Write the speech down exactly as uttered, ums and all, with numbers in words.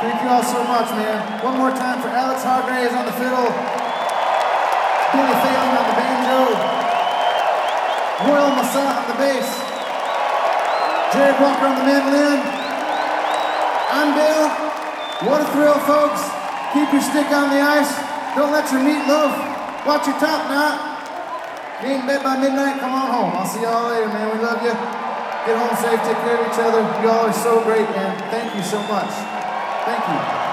Thank you all so much, man. One more time for Alex Hargraves on the fiddle, Billy Phelan on the banjo, Royal Massat on the bass, Jared Walker on the mandolin. I'm Bill. What a thrill, folks. Keep your stick on the ice. Don't let your meat loaf. Watch your top knot. If you ain't in bed by midnight, come on home. I'll see y'all later, man. We love you. Get home safe. Take care of each other. You all are so great, man. Thank you so much. Thank you.